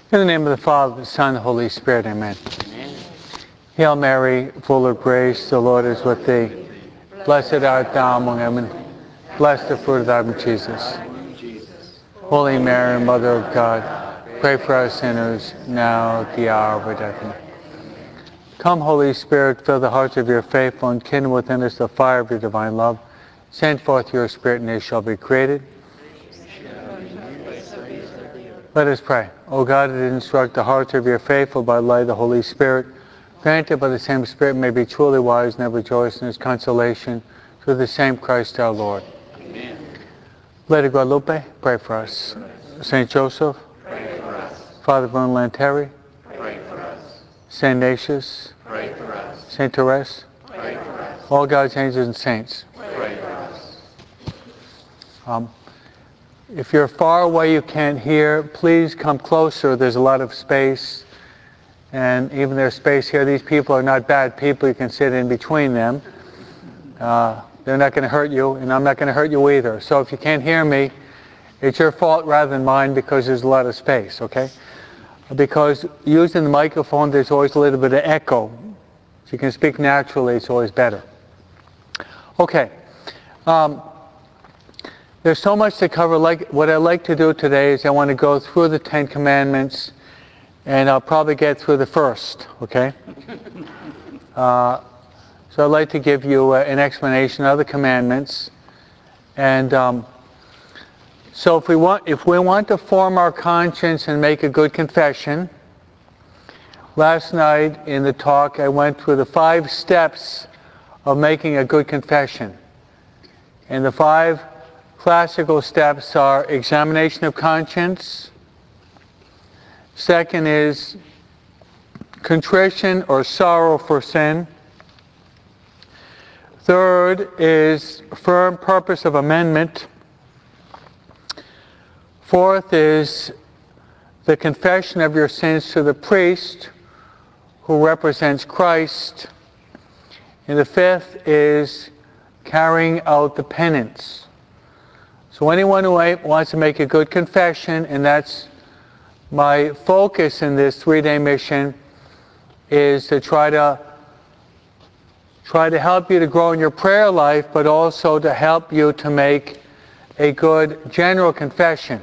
In the name of the Father, the Son, and the Holy Spirit, amen. Amen. Hail Mary, full of grace, the Lord is with thee. Blessed art thou among women. Blessed the fruit of thy womb, Jesus. Holy Mary, Mother of God, pray for us sinners, now at the hour of our death. Amen. Come, Holy Spirit, fill the hearts of your faithful and kindle within us the fire of your divine love. Send forth your Spirit, and they shall be created. Let us pray. O God, that instruct the hearts of your faithful by the light of the Holy Spirit, granted by the same Spirit may be truly wise and ever rejoice in his consolation through the same Christ our Lord. Amen. Lady Guadalupe, pray for us. Saint Joseph, Pray for us. Father Bruno Lanteri, Pray for us. Saint Ignatius, Pray for us. Saint Therese, Pray for us. all God's angels and saints. Pray for us. If you're far away, you can't hear, please come closer. There's a lot of space. And even there's space here. These people are not bad people. You can sit in between them. They're not going to hurt you, and I'm not going to hurt you either. So if you can't hear me, it's your fault rather than mine because there's a lot of space, okay? Because using the microphone, there's always a little bit of echo. If you can speak naturally, it's always better. Okay. There's so much to cover. What I'd like to do today is I want to go through the Ten Commandments, and I'll probably get through the first, okay? So I'd like to give you an explanation of the commandments. And so if we want to form our conscience and make a good confession, last night in the talk I went through the 5 steps of making a good confession. And the 5 classical steps are examination of conscience. Second is contrition or sorrow for sin. Third is firm purpose of amendment. Fourth is the confession of your sins to the priest who represents Christ. And the fifth is carrying out the penance. So anyone who wants to make a good confession, and that's my focus in this 3-day mission, is to try to help you to grow in your prayer life, but also to help you to make a good general confession.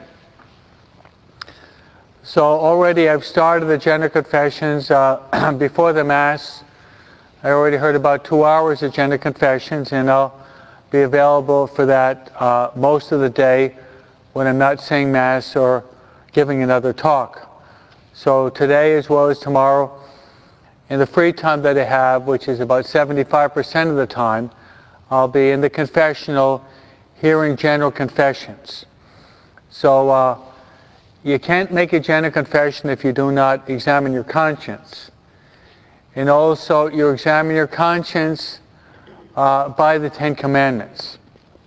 So already I've started the general confessions before the Mass. I already heard about 2 hours of general confessions, and I'll be available for that most of the day when I'm not saying Mass or giving another talk. So today as well as tomorrow, in the free time that I have, which is about 75% of the time, I'll be in the confessional hearing general confessions. So you can't make a general confession if you do not examine your conscience. And also you examine your conscience by the 10 Commandments.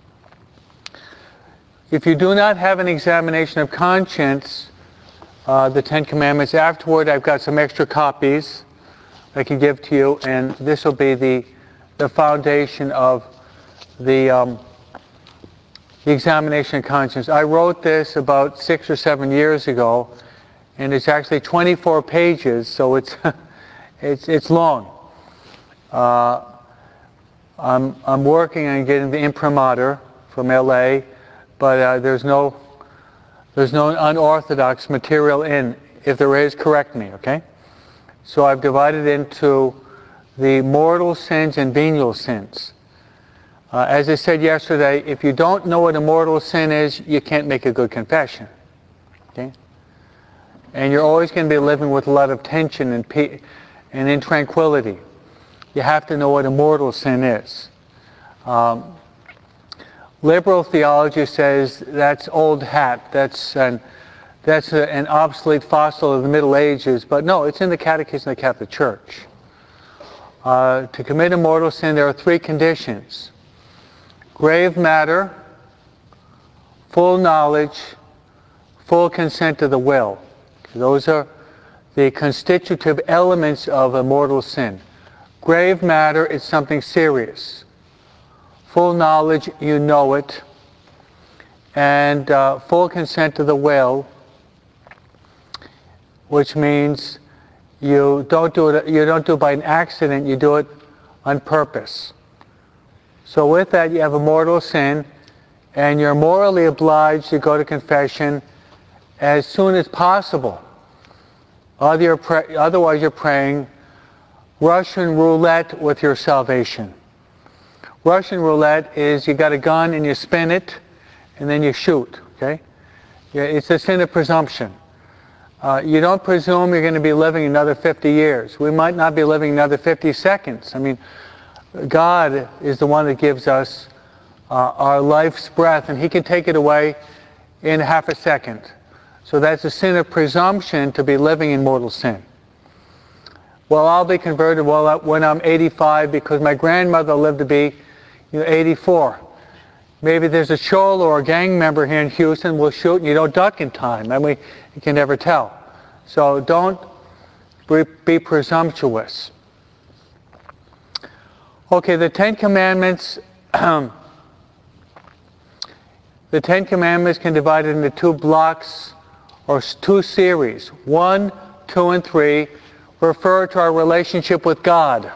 If you do not have an examination of conscience, the 10 Commandments, afterward I've got some extra copies I can give to you, and this will be the foundation of the examination of conscience. I wrote this about 6 or 7 years ago, and it's actually 24 pages, so it's it's long. I'm working on getting the imprimatur from LA, but there's no unorthodox material in. If there is, correct me, okay? So I've divided into the mortal sins and venial sins. As I said yesterday, if you don't know what a mortal sin is, you can't make a good confession, okay? And you're always going to be living with a lot of tension and intranquility. You have to know what a mortal sin is. Liberal theology says that's old hat. That's an obsolete fossil of the Middle Ages. But no, it's in the Catechism of the Catholic Church. To commit a mortal sin, there are 3 conditions: grave matter, full knowledge, full consent to the will. Those are the constitutive elements of a mortal sin. Grave matter is something serious. Full knowledge, you know it. And full consent to the will which means you don't do it by an accident, you do it on purpose. So with that, you have a mortal sin, and you're morally obliged to go to confession as soon as possible. Otherwise, you're playing Russian roulette with your salvation. Russian roulette is you got a gun and you spin it, and then you shoot. Okay? It's a sin of presumption. You don't presume you're going to be living another 50 years. We might not be living another 50 seconds. I mean, God is the one that gives us our life's breath, and He can take it away in half a second. So that's a sin of presumption to be living in mortal sin. Well, I'll be converted when I'm 85 because my grandmother lived to be 84. Maybe there's a shoal or a gang member here in Houston will shoot and you don't duck in time. I mean, you can never tell. So don't be presumptuous. Okay, the Ten Commandments. The Ten Commandments can be divided into two blocks or two series. 1, 2, and 3 refer to our relationship with God.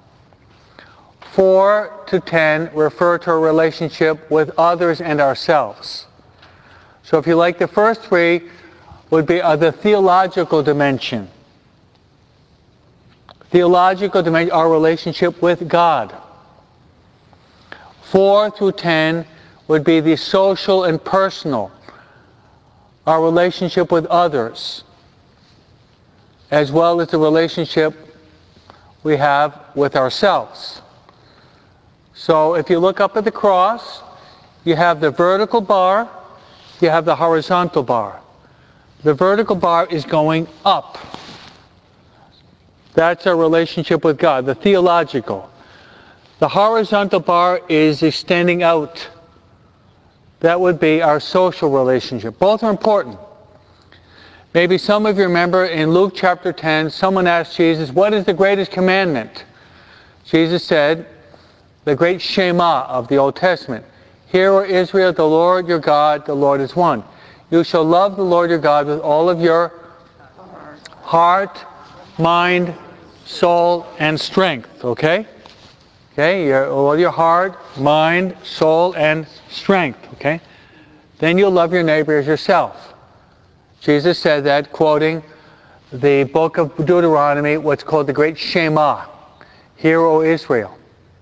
4 to 10 refer to our relationship with others and ourselves. So if you like, the first 3 would be the theological dimension. Theological dimension, our relationship with God. 4 through 10 would be the social and personal, our relationship with others, as well as the relationship we have with ourselves. So if you look up at the cross, you have the vertical bar, you have the horizontal bar. The vertical bar is going up. That's our relationship with God, the theological. The horizontal bar is extending out. That would be our social relationship. Both are important. Maybe some of you remember in Luke chapter 10, someone asked Jesus, what is the greatest commandment? Jesus said, the great Shema of the Old Testament. Hear, O Israel, the Lord your God, the Lord is one. You shall love the Lord your God with all of your heart, mind, soul, and strength. Okay? Okay, all your heart, mind, soul, and strength. Okay? Then you'll love your neighbor as yourself. Jesus said that, quoting the book of Deuteronomy, what's called the Great Shema. Hear, O Israel.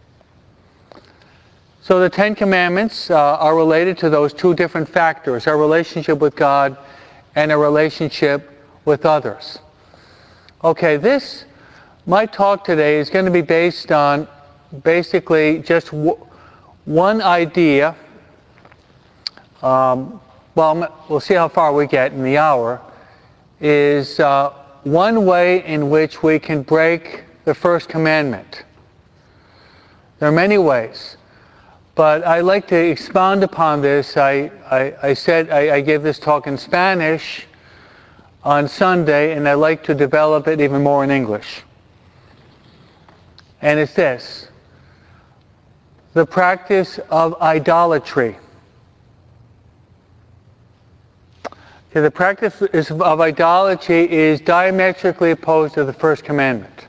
So the Ten Commandments are related to those two different factors, our relationship with God and our relationship with others. Okay, my talk today is going to be based on basically just one idea. Well, we'll see how far we get in the hour, is one way in which we can break the first commandment. There are many ways, but I'd like to expound upon this. I said I gave this talk in Spanish on Sunday, and I'd like to develop it even more in English. And it's this: the practice of idolatry. Okay, the practice of idolatry is diametrically opposed to the first commandment.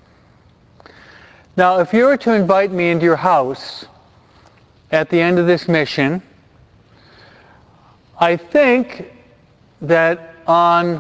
Now, if you were to invite me into your house at the end of this mission, I think that on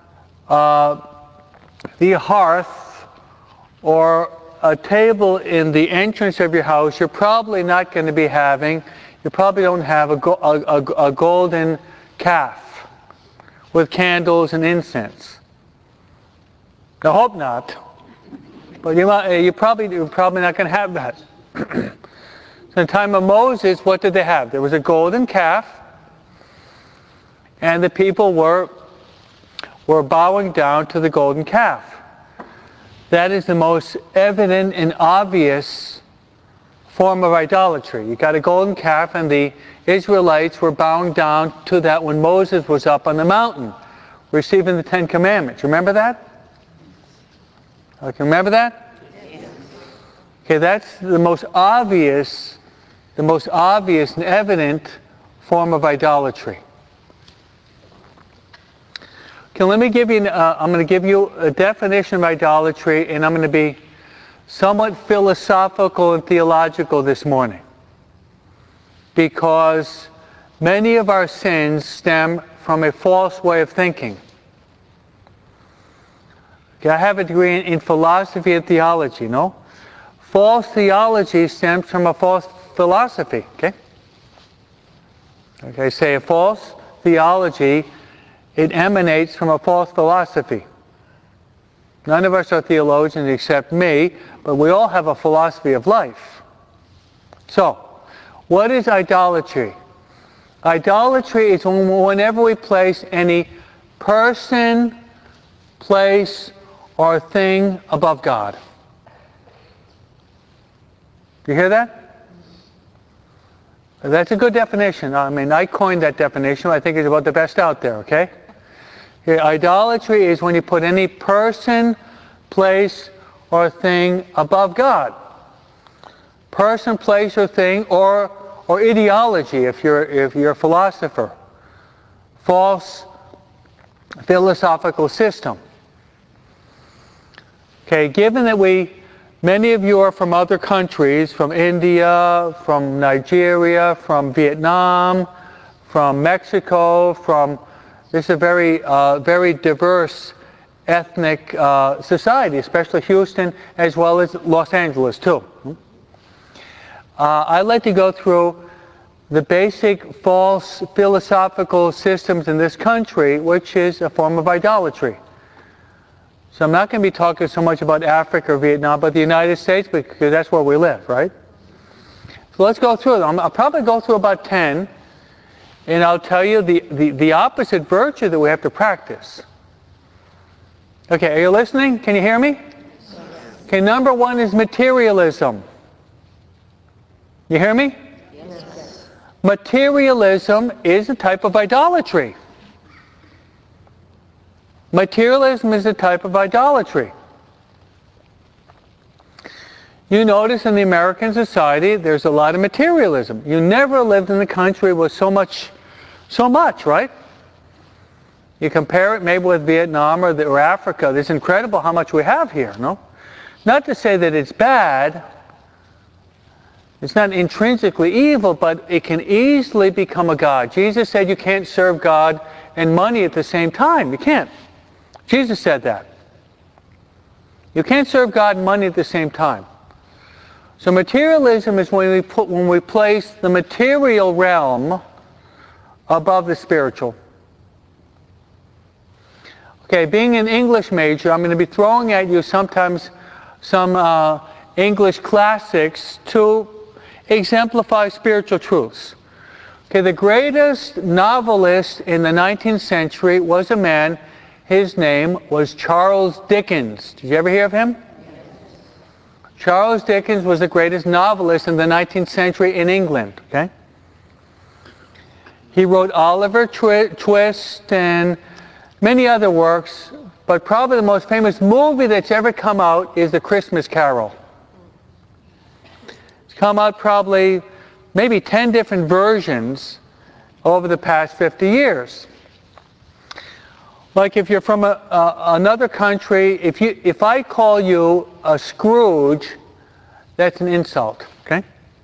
the hearth or a table in the entrance of your house, you're probably not going to be having, you probably don't have a golden calf with candles and incense. I hope not, but you're probably not going to have that. So in the time of Moses, what did they have? There was a golden calf, and the people were bowing down to the golden calf. That is the most evident and obvious form of idolatry. You got a golden calf, and the Israelites were bowing down to that when Moses was up on the mountain, receiving the Ten Commandments. Remember that? Okay, remember that? Yes. Okay, that's the most obvious and evident form of idolatry. Okay, let me give you, I'm going to give you a definition of idolatry, and I'm going to be somewhat philosophical and theological this morning. Because many of our sins stem from a false way of thinking. Okay, I have a degree in philosophy and theology, no? False theology stems from a false philosophy, okay? Okay, say a false theology, it emanates from a false philosophy. None of us are theologians except me, but we all have a philosophy of life. So, what is idolatry? Idolatry is whenever we place any person, place, or thing above God. You hear that? That's a good definition. I mean, I coined that definition. I think it's about the best out there, okay? Here, idolatry is when you put any person, place, or thing above God. Person, place, or thing, or ideology if you're a philosopher. False philosophical system. Okay, given that many of you are from other countries, from India, from Nigeria, from Vietnam, from Mexico, this is a very, very diverse ethnic society, especially Houston, as well as Los Angeles, too. I'd like to go through the basic false philosophical systems in this country, which is a form of idolatry. So I'm not going to be talking so much about Africa or Vietnam, but the United States, because that's where we live, right? So let's go through them. I'll probably go through about 10, and I'll tell you the opposite virtue that we have to practice. Okay, are you listening? Can you hear me? Okay, number 1 is materialism. You hear me? Yes. Materialism is a type of idolatry. Materialism is a type of idolatry. You notice in the American society there's a lot of materialism. You never lived in a country with so much, right? You compare it maybe with Vietnam or Africa. It's incredible how much we have here, no? Not to say that it's bad. It's not intrinsically evil, but it can easily become a god. Jesus said you can't serve God and money at the same time. You can't. Jesus said that. You can't serve God and money at the same time. So materialism is when we place the material realm above the spiritual. Okay, being an English major, I'm going to be throwing at you sometimes some English classics to exemplify spiritual truths. Okay, the greatest novelist in the 19th century was a man. His name was Charles Dickens. Did you ever hear of him? Yes. Charles Dickens was the greatest novelist in the 19th century in England. Okay? He wrote Oliver Twist and many other works, but probably the most famous movie that's ever come out is The Christmas Carol. It's come out probably maybe 10 different versions over the past 50 years. Like if you're from another country, if I call you a Scrooge, that's an insult, okay?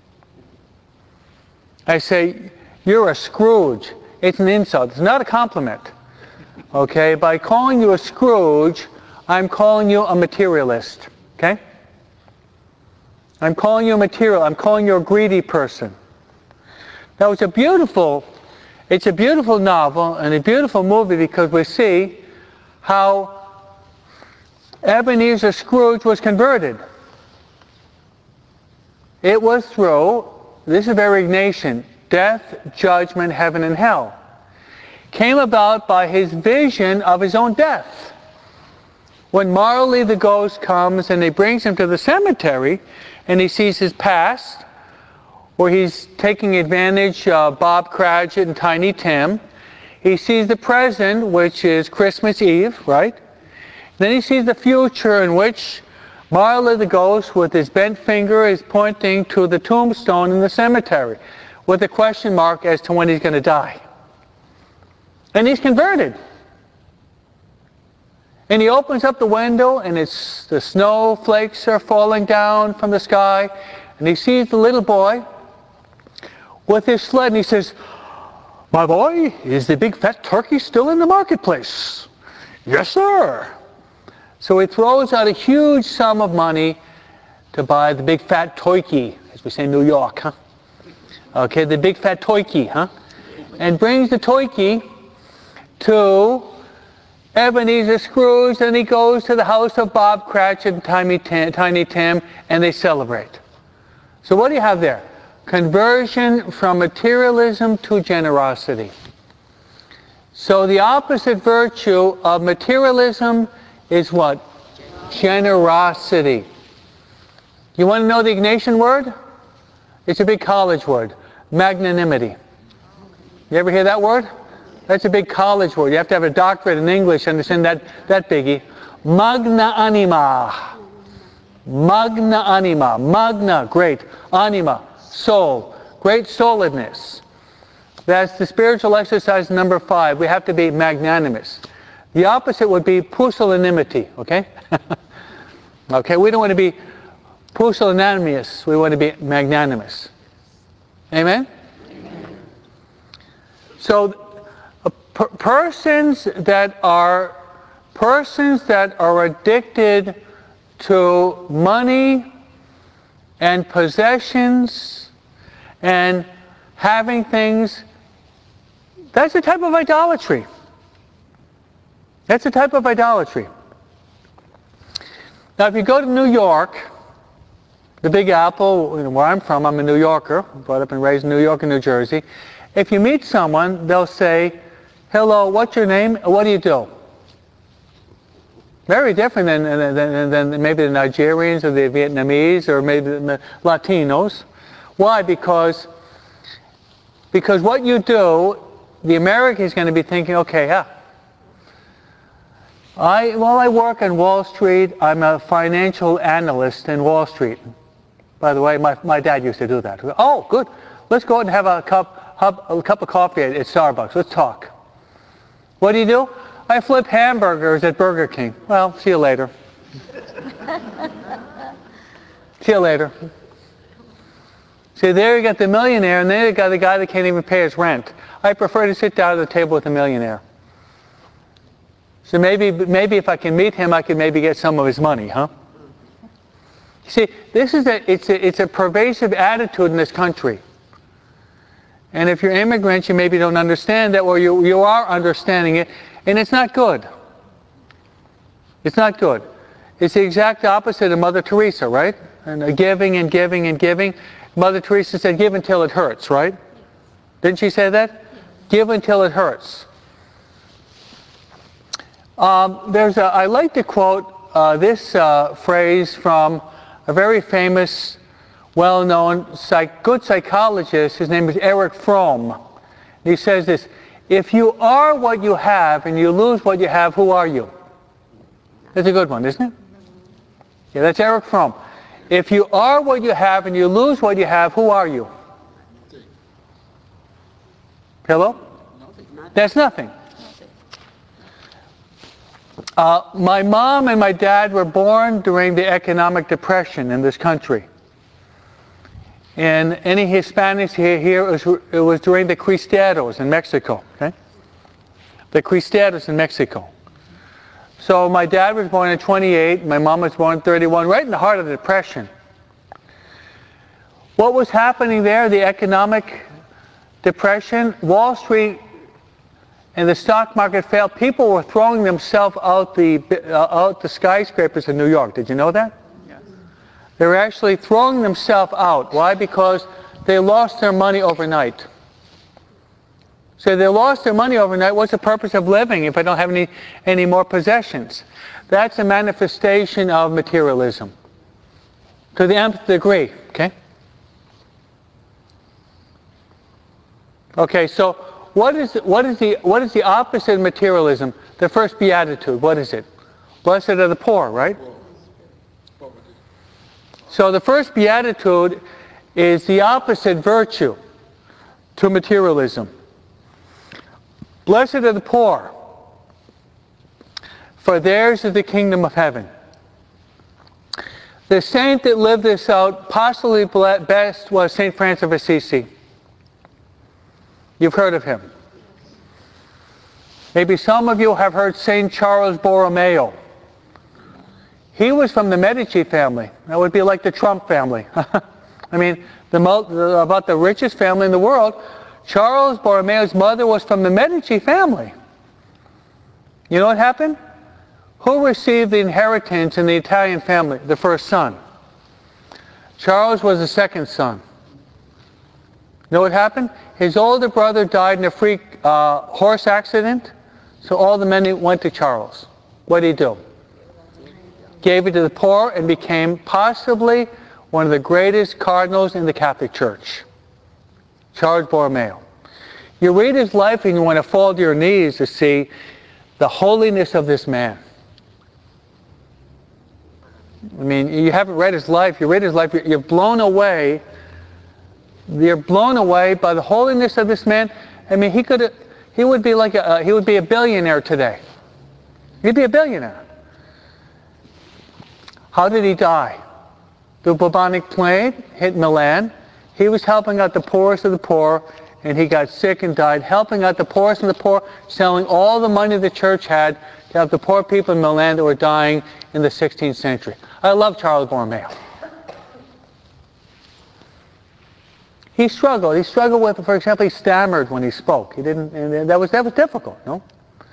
I say, you're a Scrooge. It's an insult. It's not a compliment, okay? By calling you a Scrooge, I'm calling you a materialist, okay? I'm calling you a material. I'm calling you a greedy person. Now, it's a beautiful novel and a beautiful movie because we see how Ebenezer Scrooge was converted. It was through, this is very Ignatian, death, judgment, heaven, and hell. Came about by his vision of his own death. When Marley the ghost comes and he brings him to the cemetery and he sees his past, where he's taking advantage of Bob Cratchit and Tiny Tim. He sees the present, which is Christmas Eve, right? Then he sees the future in which Marley the ghost with his bent finger is pointing to the tombstone in the cemetery with a question mark as to when he's going to die. And he's converted. And he opens up the window, and the snowflakes are falling down from the sky, and he sees the little boy with his sled, and he says, "My boy, is the big fat turkey still in the marketplace?" "Yes, sir." So he throws out a huge sum of money to buy the big fat turkey, as we say in New York, huh? Okay, the big fat turkey, huh? And brings the turkey to Ebenezer Scrooge, and he goes to the house of Bob Cratchit and Tiny Tim, and they celebrate. So what do you have there? Conversion from materialism to generosity. So the opposite virtue of materialism is what? Generosity. You want to know the Ignatian word? It's a big college word. Magnanimity. You ever hear that word? That's a big college word. You have to have a doctorate in English to understand that biggie. Magna anima. Magna anima. Magna, great. Anima, soul. Great souledness. That's the spiritual exercise number 5. We have to be magnanimous. The opposite would be pusillanimity, okay? Okay, we don't want to be pusillanimous. We want to be magnanimous. Amen? Amen. So, persons that are addicted to money and possessions and having things, that's a type of idolatry. That's a type of idolatry. Now, if you go to New York, the Big Apple, where I'm from, I'm a New Yorker, brought up and raised in New York and New Jersey. If you meet someone, they'll say, "Hello, what's your name? What do you do?" Very different than maybe the Nigerians or the Vietnamese or maybe the Latinos. Why? Because what you do, the American is going to be thinking, okay, yeah. I work on Wall Street. I'm a financial analyst in Wall Street. By the way, my dad used to do that. Oh, good. Let's go out and have a cup of coffee at Starbucks. Let's talk. What do? I flip hamburgers at Burger King. Well, see you later. See you later. See, there you got the millionaire, and there you got the guy that can't even pay his rent. I prefer to sit down at the table with the millionaire. So maybe if I can meet him, I can maybe get some of his money, huh? See, it's a pervasive attitude in this country. And if you're immigrants, you maybe don't understand that, or you are understanding it, and it's not good. It's not good. It's the exact opposite of Mother Teresa, right? And giving and giving and giving. Mother Teresa said, "Give until it hurts," right? Didn't she say that? Give until it hurts. I like to quote this phrase from a very famous, well-known good psychologist. His name is Erich Fromm. He says this: "If you are what you have and you lose what you have, who are you?" That's a good one, isn't it? Yeah, that's Erich Fromm. If you are what you have and you lose what you have, who are you? Hello? Nothing. That's nothing. My mom and my dad were born during the economic depression in this country. And any Hispanics here, it was during the Cristeros in Mexico. Okay? The Cristeros in Mexico. So my dad was born in 28, my mom was born in 31, right in the heart of the Depression. What was happening there, the economic depression? Wall Street and the stock market failed. People were throwing themselves out the skyscrapers in New York. Did you know that? Yes. They were actually throwing themselves out. Why? Because they lost their money overnight. So they lost their money overnight. What's the purpose of living if I don't have any more possessions? That's a manifestation of materialism to the nth degree. Okay. Okay. So what is the opposite of materialism? The first beatitude. What is it? Blessed are the poor, right? So the first beatitude is the opposite virtue to materialism. Blessed are the poor, for theirs is the kingdom of heaven. The saint that lived this out possibly best was St. Francis of Assisi. You've heard of him. Maybe some of you have heard St. Charles Borromeo. He was from the Medici family. That would be like the Trump family. I mean, about the richest family in the world. Charles Borromeo's mother was from the Medici family. You know what happened? Who received the inheritance in the Italian family? The first son. Charles was the second son. You know what happened? His older brother died in a freak horse accident, so all the money went to Charles. What did he do? Gave it to the poor and became possibly one of the greatest cardinals in the Catholic Church. Charles Borromeo. You read his life and you want to fall to your knees to see the holiness of this man. I mean, you haven't read his life. You read his life, you're blown away. You're blown away by the holiness of this man. I mean, he would be a billionaire today. He'd be a billionaire. How did he die? The bubonic plague hit Milan. He was helping out the poorest of the poor, and he got sick and died, helping out the poorest of the poor, selling all the money the church had to help the poor people in Milan that were dying in the 16th century. I love Charles Borromeo. He struggled. He struggled with, for example, he stammered when he spoke. He didn't, and that was difficult, no?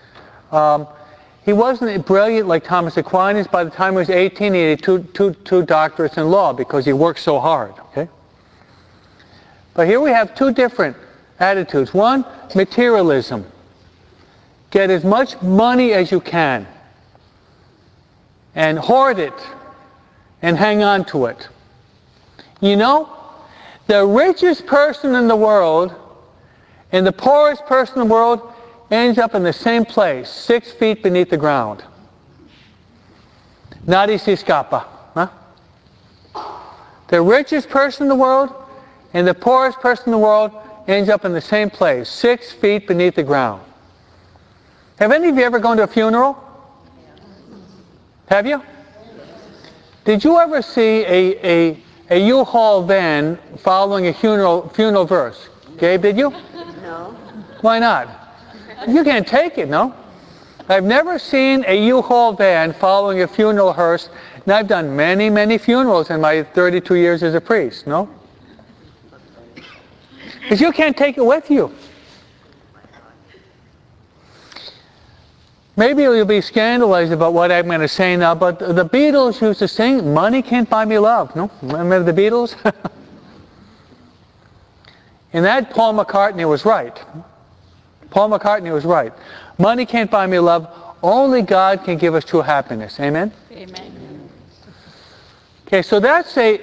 He wasn't brilliant like Thomas Aquinas. By the time he was 18, he had two doctorates in law because he worked so hard. Okay. But here we have two different attitudes. One, materialism. Get as much money as you can and hoard it and hang on to it. You know, the richest person in the world and the poorest person in the world ends up in the same place, 6 feet beneath the ground. Nadie si scapa. Huh? The richest person in the world and the poorest person in the world ends up in the same place, 6 feet beneath the ground. Have any of you ever gone to a funeral? Have you? Did you ever see a U-Haul van following a funeral verse? Gabe, did you? No. Why not? You can't take it, no? I've never seen a U-Haul van following a funeral hearse, and I've done many, many funerals in my 32 years as a priest, no? Because you can't take it with you. Maybe you'll be scandalized about what I'm going to say now, but the Beatles used to sing, "Money can't buy me love." No? Remember the Beatles? In that, Paul McCartney was right. Paul McCartney was right. Money can't buy me love. Only God can give us true happiness. Amen? Amen. Okay, so that's the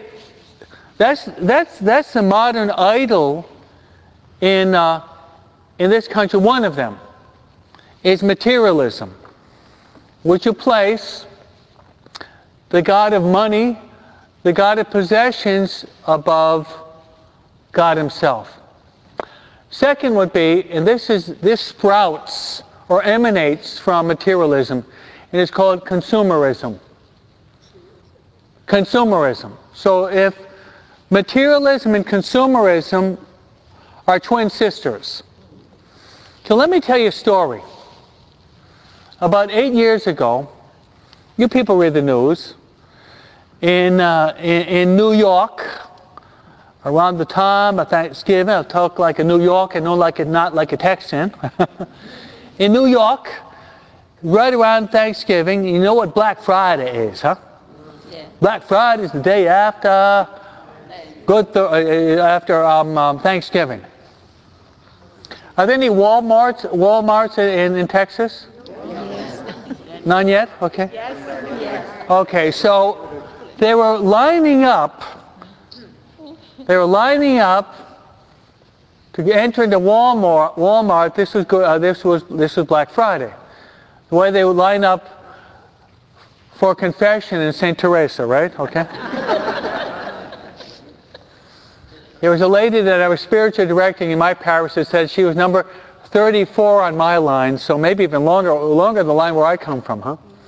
modern idol in this country. One of them is materialism, which you place the God of money, the God of possessions above God himself. Second would be, and this sprouts or emanates from materialism, and it's called consumerism. Consumerism. So if materialism and consumerism are twin sisters. So let me tell you a story. About 8 years ago, you people read the news, in New York, around the time of Thanksgiving, I'll talk like a New Yorker, not like a Texan. In New York, right around Thanksgiving, you know what Black Friday is, huh? Yeah. Black Friday is the day after Thanksgiving. Are there any Walmarts in Texas? Yes. None yet? Okay. Yes. Yes. Okay, so they were lining up. They were lining up to enter into Walmart. This was Black Friday. The way they would line up for confession in St. Teresa, right? Okay. There was a lady that I was spiritually directing in my parish that said she was number 34 on my line, so maybe even longer the line where I come from, huh?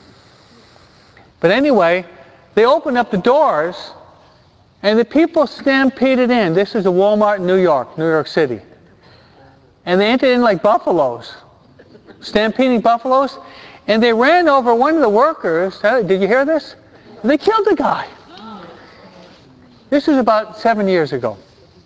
But anyway, they opened up the doors, and the people stampeded in. This is a Walmart in New York City. And they entered in like buffaloes, stampeding buffaloes, and they ran over one of the workers. Did you hear this? And they killed the guy. This was about 7 years ago.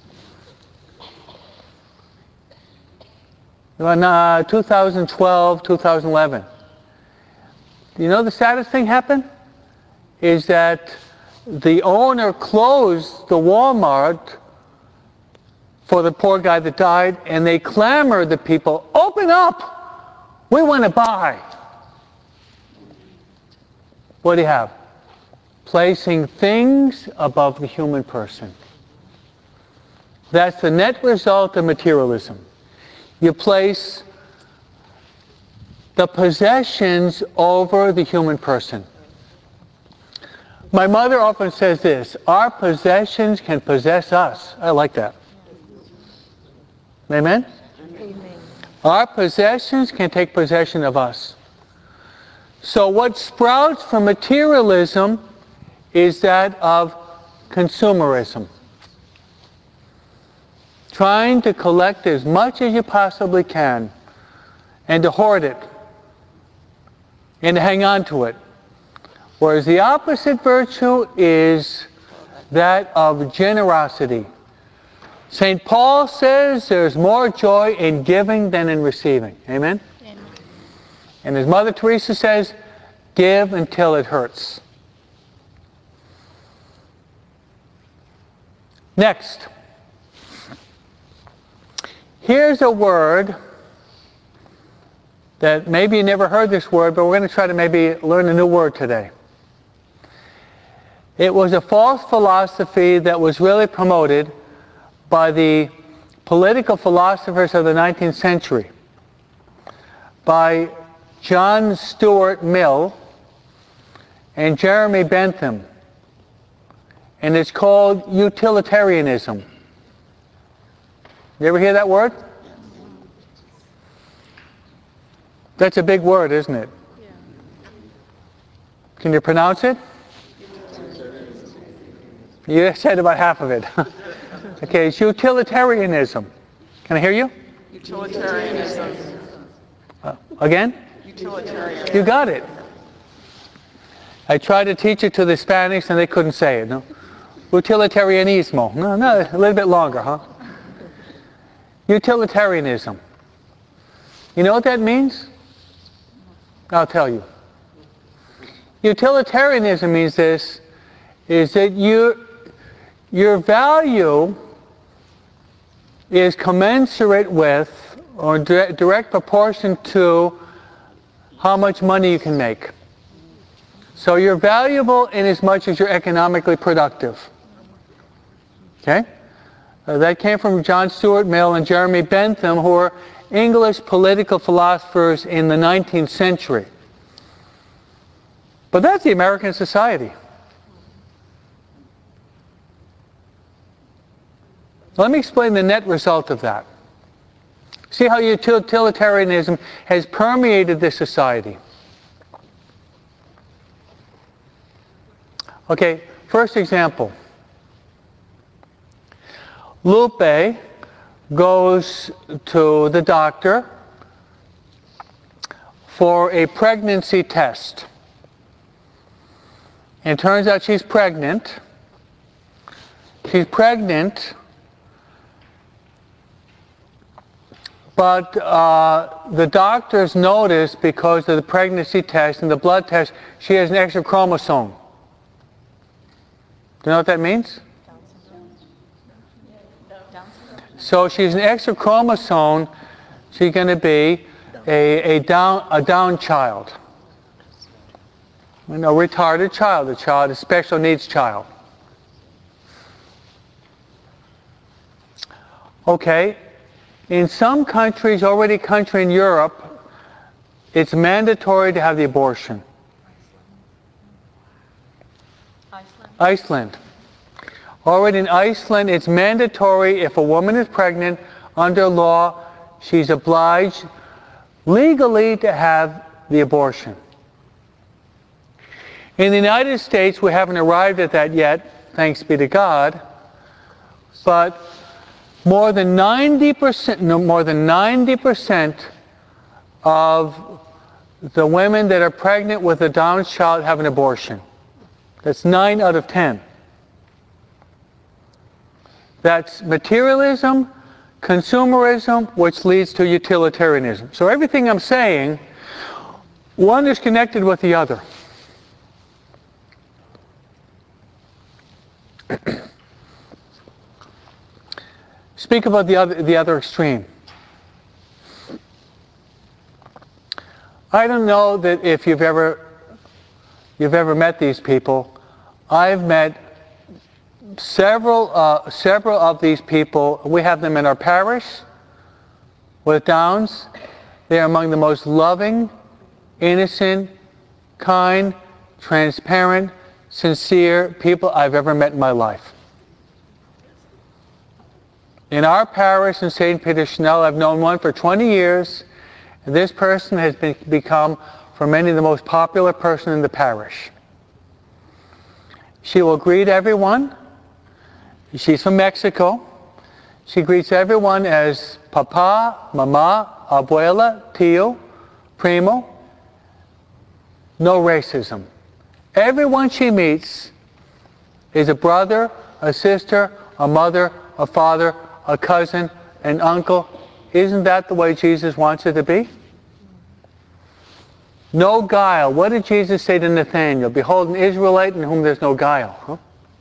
In 2012, 2011. You know the saddest thing happened? Is that the owner closed the Walmart for the poor guy that died, and they clamored the people, open up! We want to buy. What do you have? Placing things above the human person. That's the net result of materialism. You place the possessions over the human person. My mother often says this, our possessions can possess us. I like that. Amen? Amen. Our possessions can take possession of us. So what sprouts from materialism is that of consumerism. Trying to collect as much as you possibly can and to hoard it and to hang on to it. Whereas the opposite virtue is that of generosity. St. Paul says there's more joy in giving than in receiving. Amen? Amen. And as Mother Teresa says, give until it hurts. Next. Here's a word that maybe you never heard this word, but we're going to try to maybe learn a new word today. It was a false philosophy that was really promoted by the political philosophers of the 19th century, by John Stuart Mill and Jeremy Bentham, and it's called utilitarianism. You ever hear that word? That's a big word, isn't it? Yeah. Can you pronounce it? You said about half of it. Okay, it's utilitarianism. Can I hear you? Utilitarianism. Again? Utilitarianism. You got it. I tried to teach it to the Hispanics and they couldn't say it. No? Utilitarianismo. No, a little bit longer, huh? Utilitarianism. You know what that means? I'll tell you. Utilitarianism means this, is that your value is commensurate with or direct proportion to how much money you can make. So you're valuable in as much as you're economically productive. Okay? That came from John Stuart Mill and Jeremy Bentham, who were English political philosophers in the 19th century. But that's the American society. Let me explain the net result of that. See how utilitarianism has permeated this society. Okay, first example. Lupe goes to the doctor for a pregnancy test. And it turns out she's pregnant. She's pregnant, but the doctors notice, because of the pregnancy test and the blood test, she has an extra chromosome. Do you know what that means? So she's an extra chromosome. She's going to be a down child. A retarded child, a special needs child. Okay, in some countries, already in Europe, it's mandatory to have the abortion. Iceland. Already in Iceland, it's mandatory. If a woman is pregnant, under law, she's obliged legally to have the abortion. In the United States, we haven't arrived at that yet, thanks be to God, but more than 90% of the women that are pregnant with a Down child have an abortion. That's 9 out of 10. That's materialism, consumerism, which leads to utilitarianism. So everything I'm saying, one is connected with the other. Speak about the other extreme. I don't know that if you've ever met these people. I've met several of these people. We have them in our parish with Downs. They are among the most loving, innocent, kind, transparent, sincere people I've ever met in my life. In our parish in St. Peter Chanel, I've known one for 20 years. And this person has become, for many, the most popular person in the parish. She will greet everyone. She's from Mexico. She greets everyone as Papa, Mama, Abuela, Tío, Primo. No racism. Everyone she meets is a brother, a sister, a mother, a father, a cousin, an uncle. Isn't that the way Jesus wants it to be? No guile. What did Jesus say to Nathanael? Behold, an Israelite in whom there's no guile. Huh?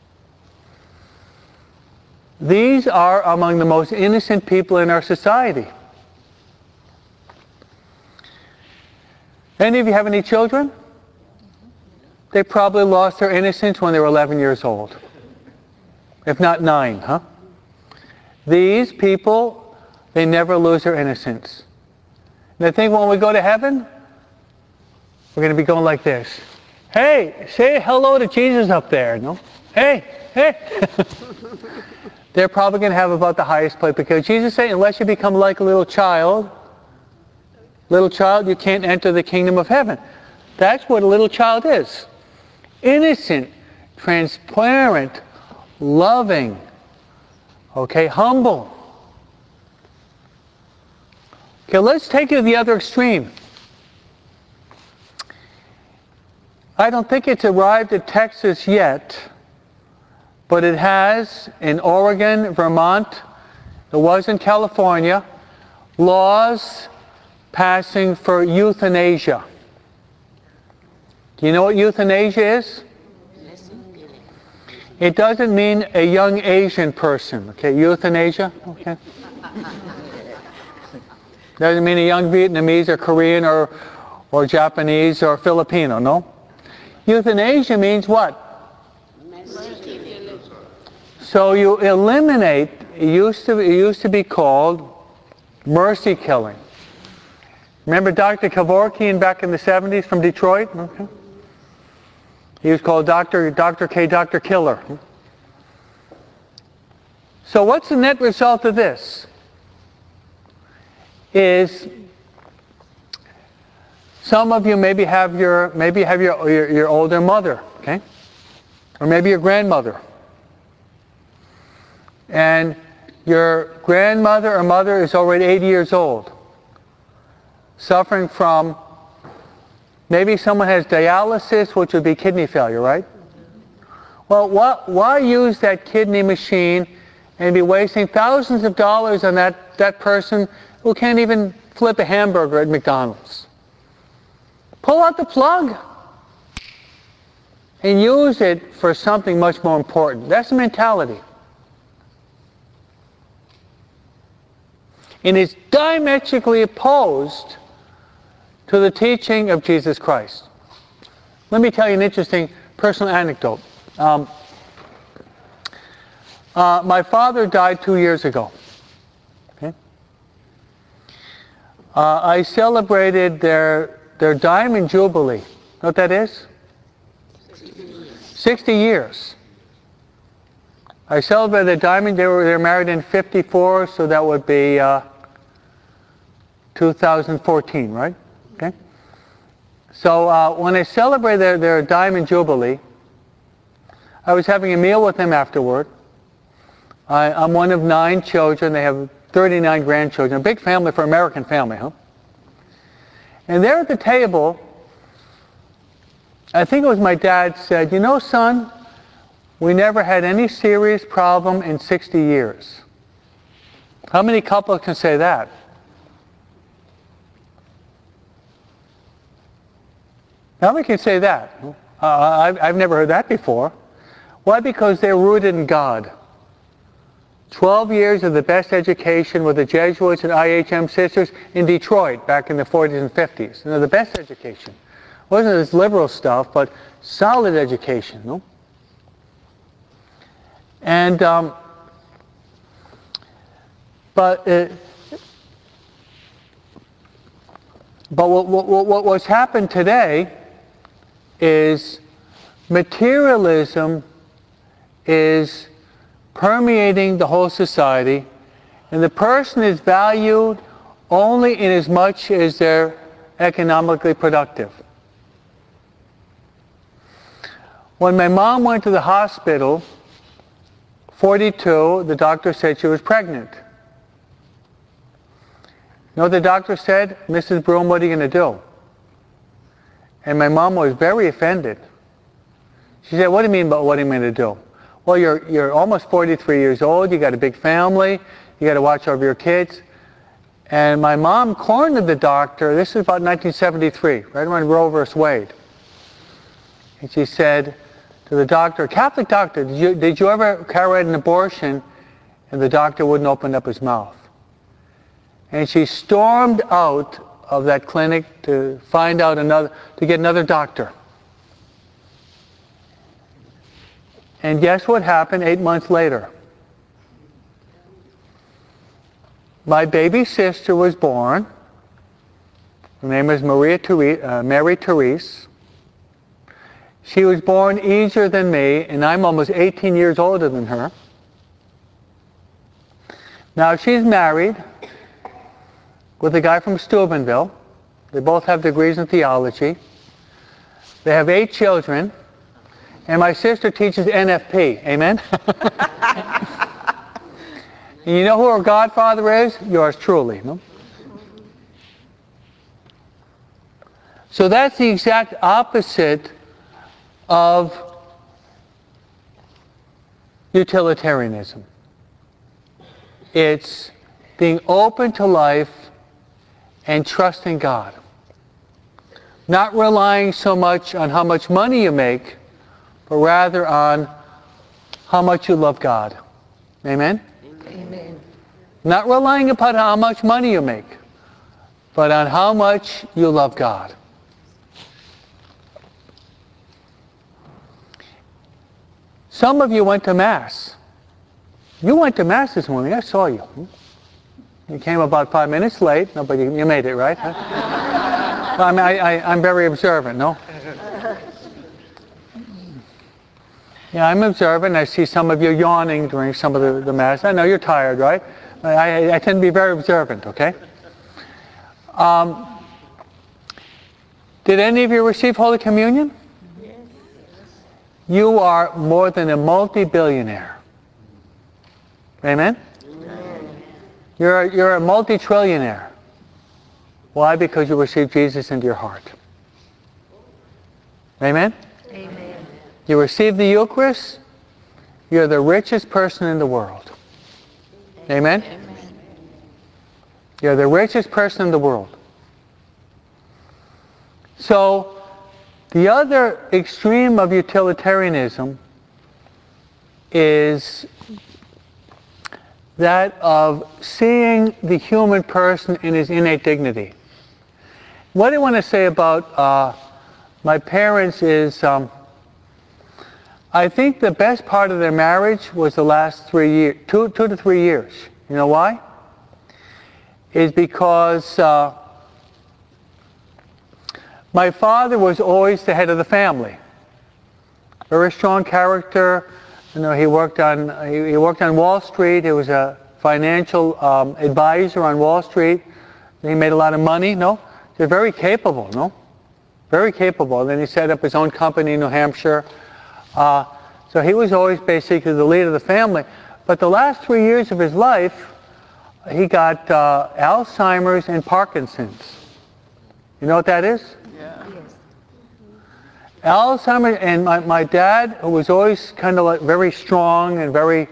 These are among the most innocent people in our society. Any of you have any children? They probably lost their innocence when they were 11 years old. If not 9, huh? These people, they never lose their innocence. And I think when we go to heaven, we're going to be going like this. Hey, say hello to Jesus up there. No? Hey, hey. They're probably going to have about the highest place, because Jesus said, unless you become like a little child, you can't enter the kingdom of heaven. That's what a little child is. Innocent, transparent, loving, okay, humble. Okay, let's take it to the other extreme. I don't think it's arrived at Texas yet, but it has in Oregon, Vermont, it was in California, laws passing for euthanasia. Do you know what euthanasia is? It doesn't mean a young Asian person, okay, euthanasia, okay? Doesn't mean a young Vietnamese or Korean or Japanese or Filipino, no? Euthanasia means what? So you eliminate, it used to be called mercy killing. Remember Dr. Kevorkian back in the 70s from Detroit? Okay. He was called Dr. K, Dr. Killer. So what's the net result of this? Is some of you maybe have your older mother, okay? Or maybe your grandmother. And your grandmother or mother is already 80 years old, suffering from, maybe someone has dialysis, which would be kidney failure, right? Well, why use that kidney machine and be wasting thousands of dollars on that person who can't even flip a hamburger at McDonald's? Pull out the plug and use it for something much more important. That's the mentality. And it's diametrically opposed to the teaching of Jesus Christ. Let me tell you an interesting personal anecdote. My father died 2 years ago. Okay? I celebrated their Diamond Jubilee. You know what that is? 60 years. I celebrated the Diamond. They were married in 54, so that would be 2014, right? Okay. So when I celebrated their Diamond Jubilee, I was having a meal with them afterward. I'm one of 9 children. They have 39 grandchildren. A big family for an American family, huh? And there at the table, I think it was my dad said, "You know, son, we never had any serious problem in 60 years. How many couples can say that? How many can say that? I've never heard that before. Why? Because they're rooted in God. 12 years of the best education with the Jesuits and IHM sisters in Detroit back in the 40s and 50s. You know, the best education. It wasn't this liberal stuff, but solid education. No? And but what's happened today is materialism is permeating the whole society, and the person is valued only in as much as they're economically productive. When my mom went to the hospital, 42, the doctor said she was pregnant. You know what the doctor said? "Mrs. Broom, what are you going to do?" And my mom was very offended. She said, "What do you mean by what am I going to do?" "Well, you're almost 43 years old, you got a big family, you got to watch over your kids." And my mom cornered the doctor. This is about 1973, right around Roe vs. Wade. And she said to the doctor, "Catholic doctor, did you ever carry out an abortion?" And the doctor wouldn't open up his mouth. And she stormed out of that clinic to get another doctor. And guess what happened 8 months later? My baby sister was born. Her name is Mary Therese. She was born easier than me, and I'm almost 18 years older than her. Now she's married with a guy from Steubenville. They both have degrees in theology. They have 8 children. And my sister teaches NFP. Amen? And you know who her godfather is? Yours truly. No? So that's the exact opposite of utilitarianism. It's being open to life and trusting God. Not relying so much on how much money you make, but rather on how much you love God. Amen? Amen. Not relying upon how much money you make, but on how much you love God. Some of you went to Mass. You went to Mass this morning. I saw you. You came about 5 minutes late. No, but you made it, right? Huh? Well, I mean, I'm very observant, no? Yeah, I'm observant. I see some of you yawning during some of the Mass. I know you're tired, right? I tend to be very observant, okay? Did any of you receive Holy Communion? Yes. You are more than a multi-billionaire. Amen? Amen. You're a multi-trillionaire. Why? Because you received Jesus into your heart. Amen? Amen. You receive the Eucharist, you're the richest person in the world. Amen? Amen. You're the richest person in the world. So, the other extreme of utilitarianism is that of seeing the human person in his innate dignity. What I want to say about my parents is, I think the best part of their marriage was the last 3 years, 2 to 3 years. You know why? Is because my father was always the head of the family. Very strong character. You know, he worked on Wall Street. He was a financial advisor on Wall Street. He made a lot of money. No, they're very capable. No, very capable. Then he set up his own company in New Hampshire. So he was always basically the leader of the family. But the last 3 years of his life, he got Alzheimer's and Parkinson's. You know what that is? Yeah. Yes. Alzheimer's, and my dad, who was always kind of like very strong and very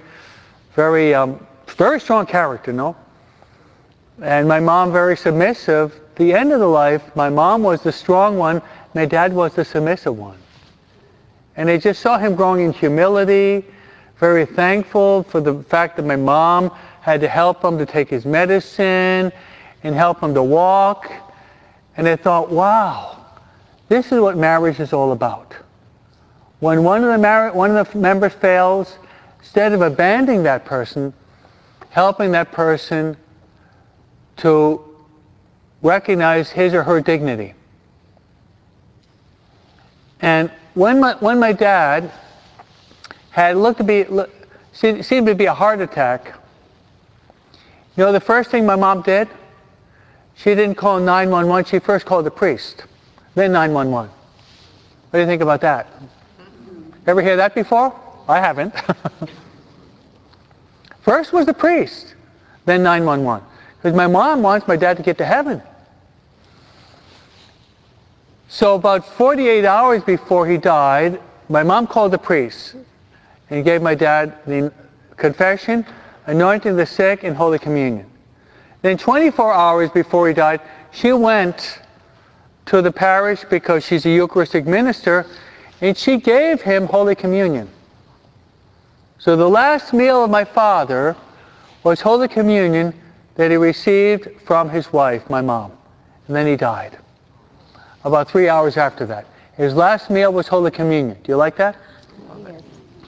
strong character, no? And my mom very submissive. The end of the life, my mom was the strong one, my dad was the submissive one. And they just saw him growing in humility, very thankful for the fact that my mom had to help him to take his medicine and help him to walk. And they thought, wow, this is what marriage is all about. When one of the members fails, instead of abandoning that person, helping that person to recognize his or her dignity. And when my dad had seemed to be a heart attack, you know the first thing my mom did? She didn't call 911, she first called the priest, then 911. What do you think about that? Ever hear that before? I haven't. First was the priest, then 911. Because my mom wants my dad to get to heaven. So about 48 hours before he died, my mom called the priest and gave my dad the confession, anointing the sick, and Holy Communion. Then 24 hours before he died, she went to the parish because she's a Eucharistic minister, and she gave him Holy Communion. So the last meal of my father was Holy Communion that he received from his wife, my mom. And then he died. About 3 hours after that. His last meal was Holy Communion. Do you like that? Yes.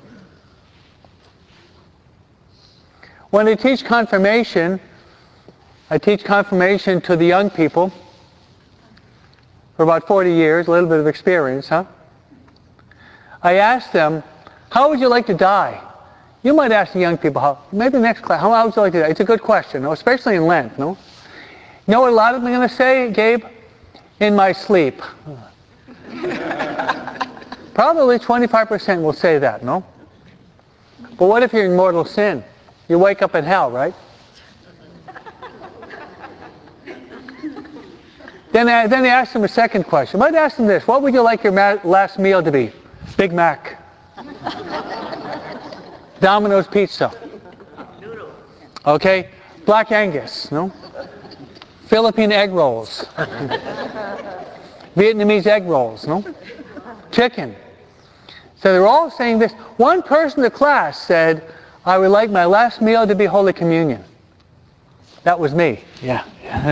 When I teach confirmation to the young people for about 40 years, a little bit of experience, huh? I ask them, how would you like to die? You might ask the young people, maybe next class, how would you like to die? It's a good question, no? Especially in Lent, no? You know what a lot of them are going to say, Gabe? In my sleep. Probably 25% will say that, no? But what if you're in mortal sin? You wake up in hell, right? Then they ask them a second question. I might ask them this, what would you like your last meal to be? Big Mac. Domino's Pizza. Okay? Black Angus, no? Philippine egg rolls. Vietnamese egg rolls, no? Chicken. So they're all saying this. One person in the class said, I would like my last meal to be Holy Communion. That was me. Yeah.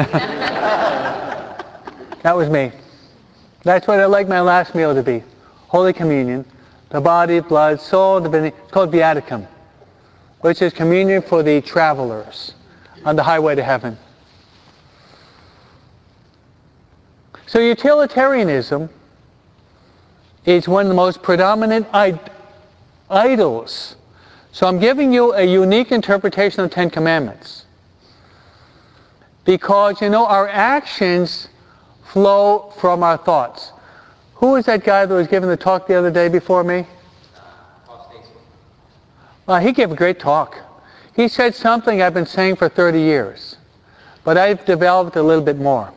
That was me. That's what I'd like my last meal to be. Holy Communion. The body, blood, soul, divinity. It's called Viaticum, which is communion for the travelers on the highway to heaven. So utilitarianism is one of the most predominant idols. So I'm giving you a unique interpretation of the Ten Commandments. Because, you know, our actions flow from our thoughts. Who was that guy that was giving the talk the other day before me? He gave a great talk. He said something I've been saying for 30 years. But I've developed a little bit more.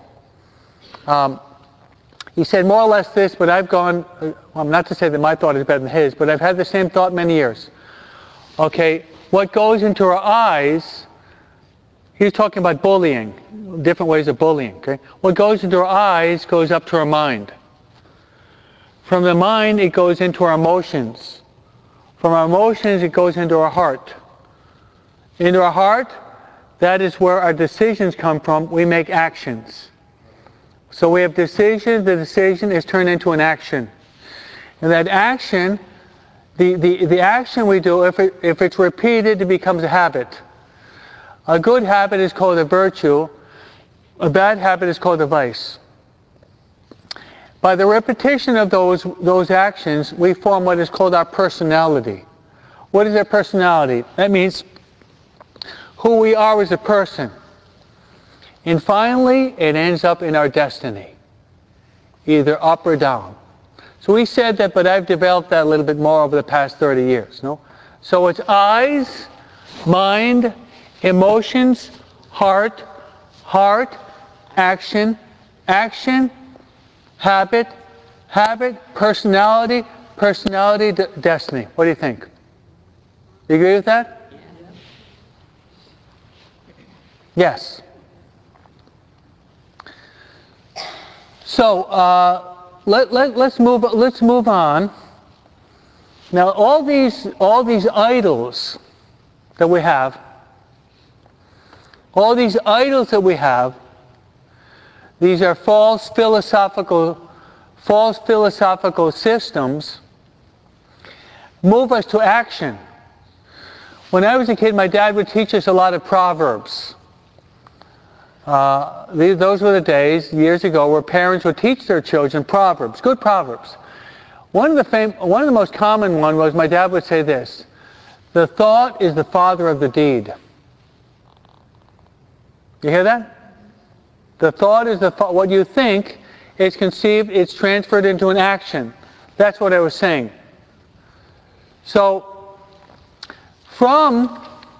He said more or less this, but I've gone, well, not to say that my thought is better than his, but I've had the same thought many years. Okay, what goes into our eyes, he's talking about bullying, different ways of bullying. Okay, what goes into our eyes goes up to our mind. From the mind, it goes into our emotions. From our emotions, it goes into our heart. Into our heart, that is where our decisions come from. We make actions. So we have decisions. The decision is turned into an action. And that action, the action we do, if it's repeated, it becomes a habit. A good habit is called a virtue. A bad habit is called a vice. By the repetition of those actions, we form what is called our personality. What is our personality? That means who we are as a person. And finally, it ends up in our destiny. either up or down. So we said that, but I've developed that a little bit more over the past 30 years. No? So it's eyes, mind, emotions, heart, action, habit, personality, destiny. What do you think? You agree with that? Yes. So let's move on. Now all these idols that we have, these are false philosophical systems, move us to action. When I was a kid, my dad would teach us a lot of proverbs. Those were the days, years ago, where parents would teach their children proverbs, good proverbs. One of the most common one was my dad would say this: "The thought is the father of the deed." You hear that? The thought is what you think is conceived, it's transferred into an action. That's what I was saying. So, from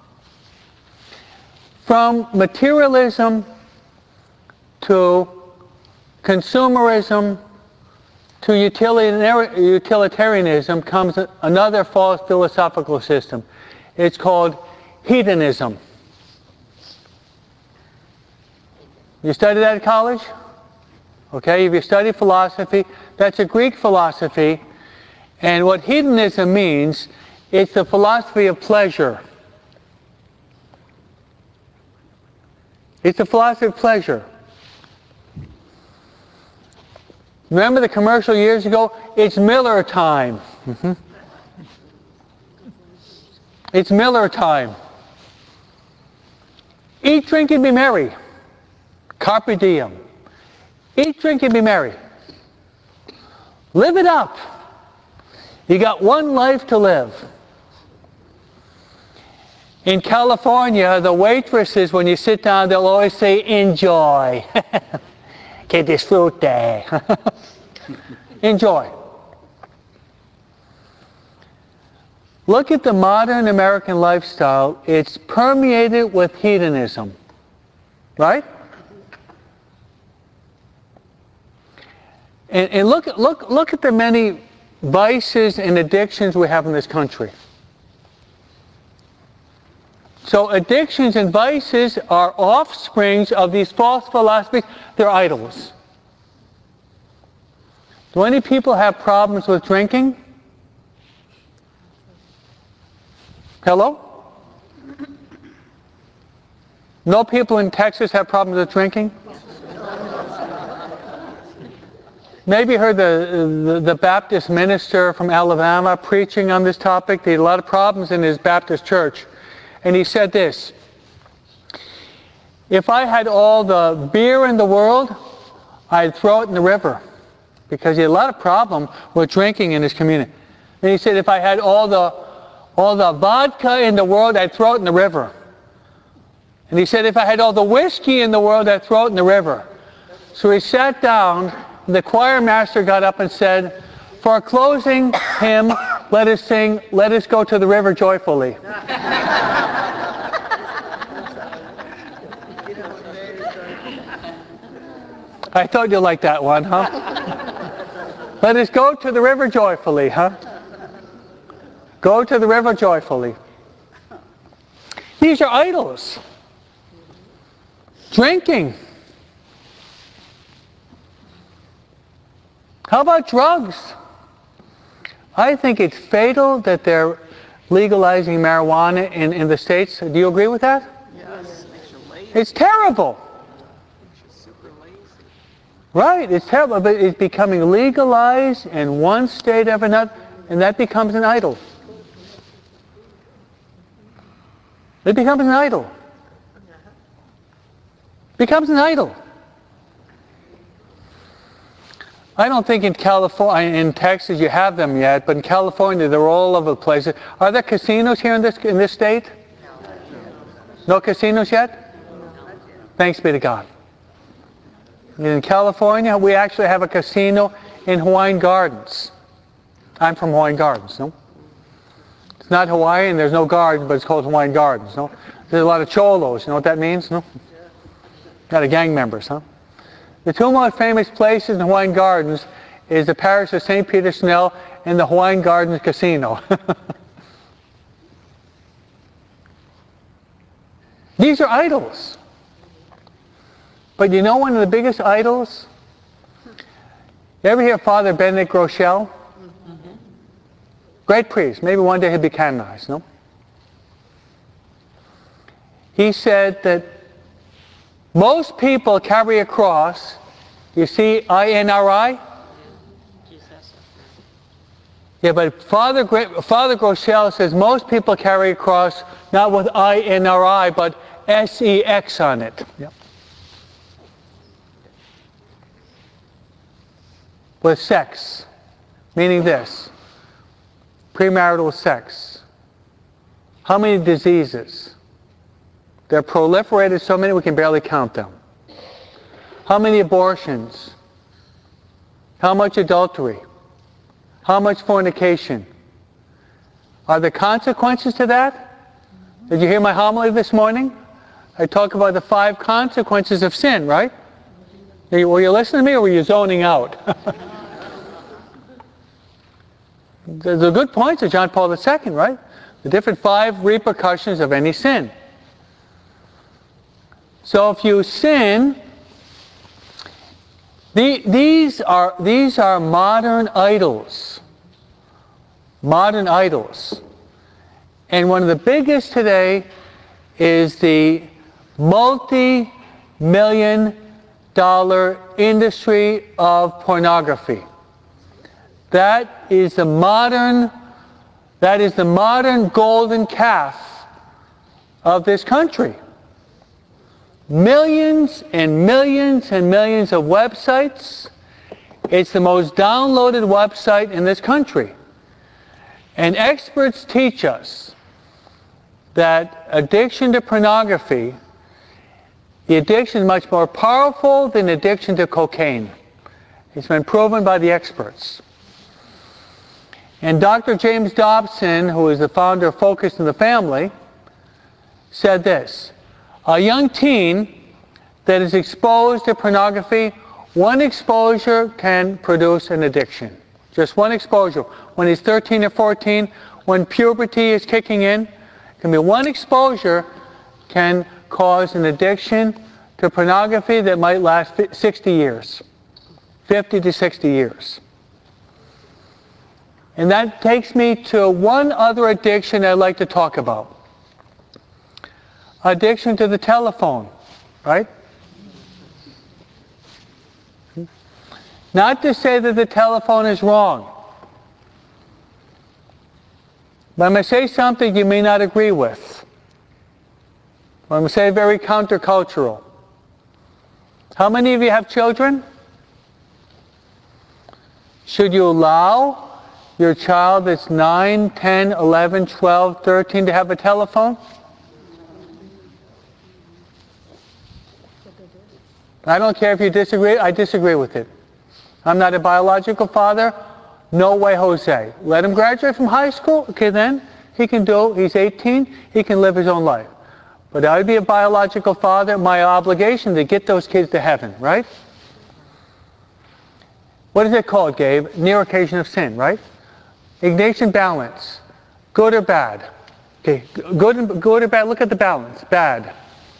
materialism to consumerism to utilitarianism comes another false philosophical system. It's called hedonism. You studied that at college? Okay, if you study philosophy, that's a Greek philosophy, and what hedonism means, it's the philosophy of pleasure. It's a philosophy of pleasure. Remember the commercial years ago? It's Miller time. It's Miller time. Eat, drink, and be merry. Carpe diem. Eat, drink, and be merry. Live it up. You got one life to live. In California, the waitresses, when you sit down, they'll always say, enjoy. Que disfrute. Enjoy. Look at the modern American lifestyle. It's permeated with hedonism. Right? And look at the many vices and addictions we have in this country. So addictions and vices are offsprings of these false philosophies. They're idols. Do any people have problems with drinking? Hello? No people in Texas have problems with drinking? Maybe you heard the Baptist minister from Alabama preaching on this topic. He had a lot of problems in his Baptist church. And he said this: if I had all the beer in the world, I'd throw it in the river. Because he had a lot of problem with drinking in his community. And he said, if I had all the vodka in the world, I'd throw it in the river. And he said, if I had all the whiskey in the world, I'd throw it in the river. So he sat down, and the choir master got up and said, for a closing hymn, let us sing, "Let Us Go to the River Joyfully." I thought you'd like that one, huh? Let us go to the river joyfully, huh? Go to the river joyfully. These are idols. Drinking. How about drugs? I think it's fatal that they're legalizing marijuana in the States. Do you agree with that? Yes. It's terrible. Right, it's terrible, but it's becoming legalized in one state after another, and that becomes an idol. It becomes an idol. Becomes an idol. I don't think in California, in Texas you have them yet, but in California they're all over the place. Are there casinos here in this state? No casinos yet? Thanks be to God. In California, we actually have a casino in Hawaiian Gardens. I'm from Hawaiian Gardens, no? It's not Hawaiian, there's no garden, but it's called Hawaiian Gardens, no? There's a lot of cholos, you know what that means, no? A lot of gang members, huh? The two most famous places in Hawaiian Gardens is the parish of St. Peter Snell and the Hawaiian Gardens Casino. These are idols. But you know one of the biggest idols? You ever hear Father Benedict Groeschel? Great priest. Maybe one day he'll be canonized, no? He said that most people carry a cross. You see INRI? Yeah, but Father Groeschel says most people carry a cross not with INRI, but SEX on it. Yep. With sex, meaning this, premarital sex. How many diseases? They're proliferated so many we can barely count them. How many abortions? How much adultery? How much fornication? Are there consequences to that? Did you hear my homily this morning? I talk about the 5 consequences of sin, right? Were you listening to me or were you zoning out? The good points of John Paul II, right? The different 5 repercussions of any sin. So if you sin, these are modern idols. Modern idols. And one of the biggest today is the multi-million-dollar industry of pornography. That is the modern golden calf of this country. Millions and millions and millions of websites. It's the most downloaded website in this country. And experts teach us that addiction to pornography, the addiction is much more powerful than addiction to cocaine. It's been proven by the experts. And Dr. James Dobson, who is the founder of Focus on the Family, said this: a young teen that is exposed to pornography, one exposure can produce an addiction. Just one exposure. When he's 13 or 14, when puberty is kicking in, can be one exposure can cause an addiction to pornography that might last 60 years. 50 to 60 years. And that takes me to one other addiction I'd like to talk about. Addiction to the telephone, right? Not to say that the telephone is wrong. But I'm going to say something you may not agree with. I'm going to say very countercultural. How many of you have children? Should you allow your child that's 9, 10, 11, 12, 13 to have a telephone? I don't care if you disagree, I disagree with it. I'm not a biological father. No way, Jose. Let him graduate from high school. Okay, then he can do, he's 18, he can live his own life. But I would be a biological father, my obligation to get those kids to heaven, right? What is it called, Gabe? Near occasion of sin, right? Ignatian balance. Good or bad? Okay, good or bad? Look at the balance. Bad.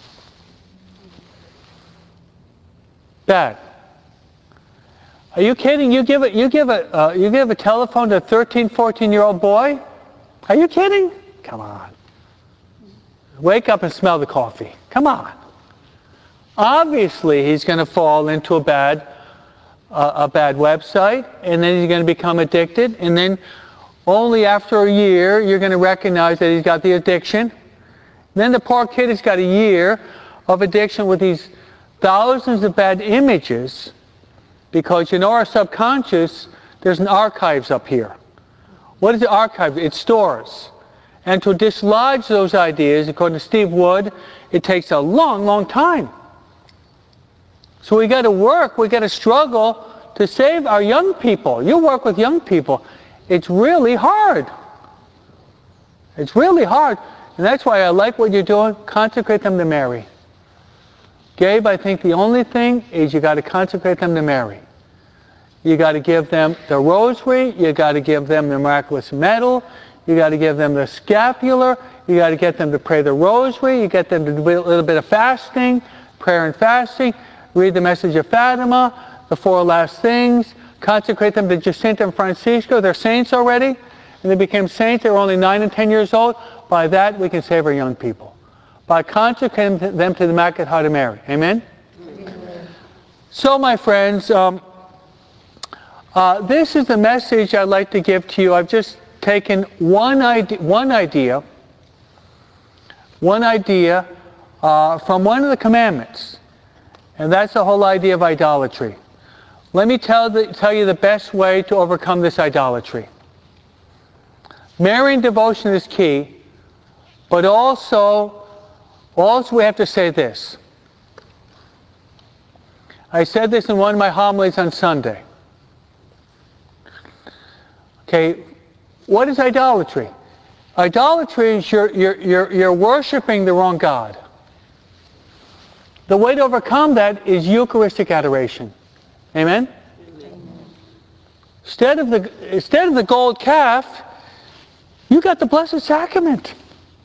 Bad. Are you kidding? You give a telephone to a 13, 14-year-old boy? Are you kidding? Come on. Wake up and smell the coffee. Come on. Obviously, he's going to fall into a bad website, and then he's going to become addicted, and then only after a year you're going to recognize that he's got the addiction. Then the poor kid has got a year of addiction with these thousands of bad images, because you know our subconscious, there's an archives up here. What is the archive? It stores. And to dislodge those ideas, according to Steve Wood, it takes a long, long time. So we got to work, we got to struggle to save our young people. You work with young people. It's really hard. It's really hard. And that's why I like what you're doing. Consecrate them to Mary. Gabe, I think the only thing is you got to consecrate them to Mary. You got to give them the rosary. You got to give them the miraculous medal. You got to give them the scapular. You got to get them to pray the rosary. You get them to do a little bit of fasting, prayer and fasting. Read the Message of Fatima, the 4 last things. Consecrate them to Jacinta and Francisco. They're saints already. And they became saints. They were only 9 and 10 years old. By that, we can save our young people. By consecrating them to the Immaculate Heart of Mary. Amen? Amen. So, my friends, this is the message I'd like to give to you. I've just taken one idea from one of the commandments. And that's the whole idea of idolatry. Let me tell you the best way to overcome this idolatry. Marian devotion is key, but also we have to say this. I said this in one of my homilies on Sunday. Okay, what is idolatry? Idolatry is you're worshiping the wrong God. The way to overcome that is Eucharistic adoration. Amen? Instead of the gold calf, you got the Blessed Sacrament.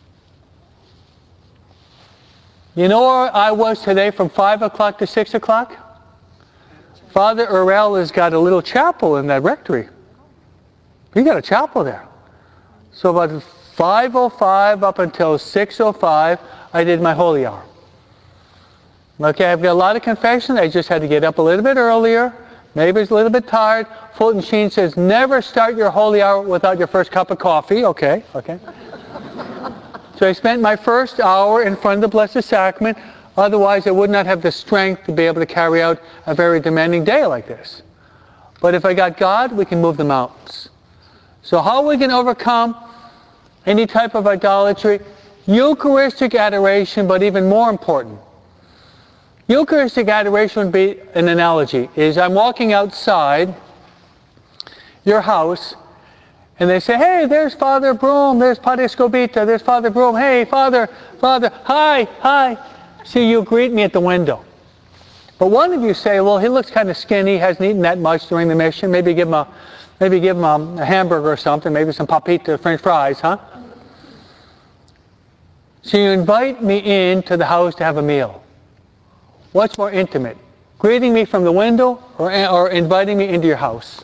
You know where I was today from 5 o'clock to 6 o'clock? Father Urel has got a little chapel in that rectory. He got a chapel there. So about 5:05 up until 6:05, I did my holy hour. Okay, I've got a lot of confession. I just had to get up a little bit earlier. Maybe it's a little bit tired. Fulton Sheen says, never start your holy hour without your first cup of coffee. Okay. So I spent my first hour in front of the Blessed Sacrament. Otherwise, I would not have the strength to be able to carry out a very demanding day like this. But if I got God, we can move the mountains. So how we can overcome any type of idolatry? Eucharistic adoration, but even more important. Eucharistic adoration would be an analogy. Is I'm walking outside your house, and they say, hey, there's Father Broom, there's Padre Scobita, there's Father Broom, hey, Father, hi. See, you greet me at the window. But one of you say, well, he looks kind of skinny, hasn't eaten that much during the mission, maybe give him a hamburger or something, maybe some papita, French fries, huh? So you invite me into the house to have a meal. What's more intimate? Greeting me from the window or inviting me into your house?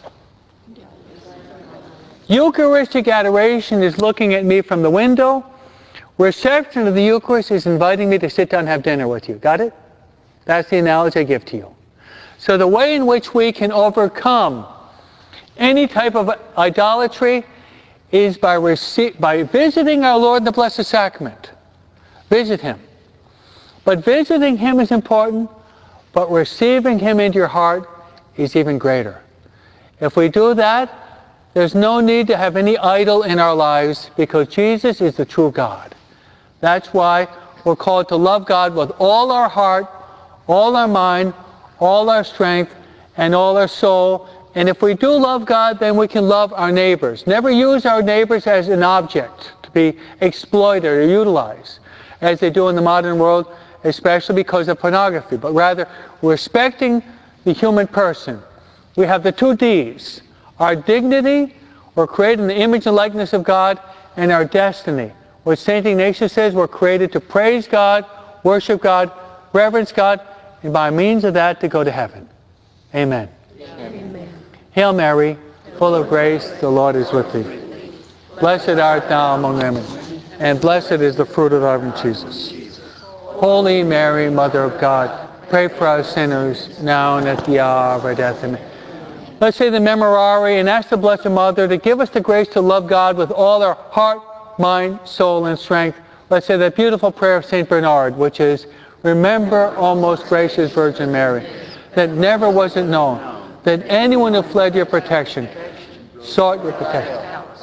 Eucharistic adoration is looking at me from the window. Reception of the Eucharist is inviting me to sit down and have dinner with you. Got it? That's the analogy I give to you. So the way in which we can overcome any type of idolatry is by visiting our Lord in the Blessed Sacrament. Visit Him. But visiting Him is important, but receiving Him into your heart is even greater. If we do that, there's no need to have any idol in our lives because Jesus is the true God. That's why we're called to love God with all our heart, all our mind, all our strength, and all our soul. And if we do love God, then we can love our neighbors. Never use our neighbors as an object to be exploited or utilized, as they do in the modern world, especially because of pornography, but rather respecting the human person. We have the 2 Ds. Our dignity, we're created in the image and likeness of God, and our destiny. What St. Ignatius says, we're created to praise God, worship God, reverence God, and by means of that to go to heaven. Amen. Amen. Hail Mary, full of grace, the Lord is with thee. Blessed art thou among women, and blessed is the fruit of thy womb, Jesus. Holy Mary, Mother of God, pray for us sinners, now and at the hour of our death. Amen. Let's say the Memorare and ask the Blessed Mother to give us the grace to love God with all our heart, mind, soul, and strength. Let's say that beautiful prayer of St. Bernard, which is, remember, O most gracious Virgin Mary, that never was it known that anyone who fled your protection, sought your protection,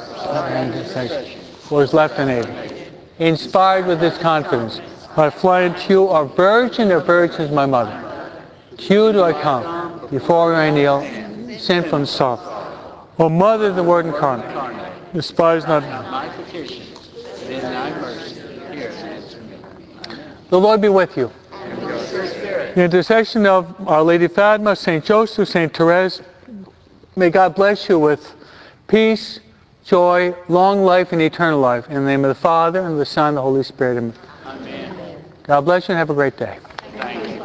was left unaided. Inspired with this confidence, I fly unto you, a virgin of virgins, my mother. To you do I come, before you I kneel, sinful and soft. O Mother of the Word incarnate, despise not my petition, but in thy mercy, hear and answer me. the Lord be with you. The intercession of Our Lady Fatima, St. Joseph, St. Therese, may God bless you with peace, joy, long life, and eternal life. In the name of the Father, and of the Son, and the Holy Spirit. Amen. Amen. God bless you and have a great day. Thank you.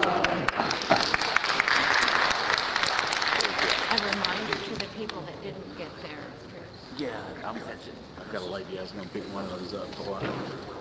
A reminder to the people that didn't get there. Yeah, I've got a lady I was going to pick one of those up for a while.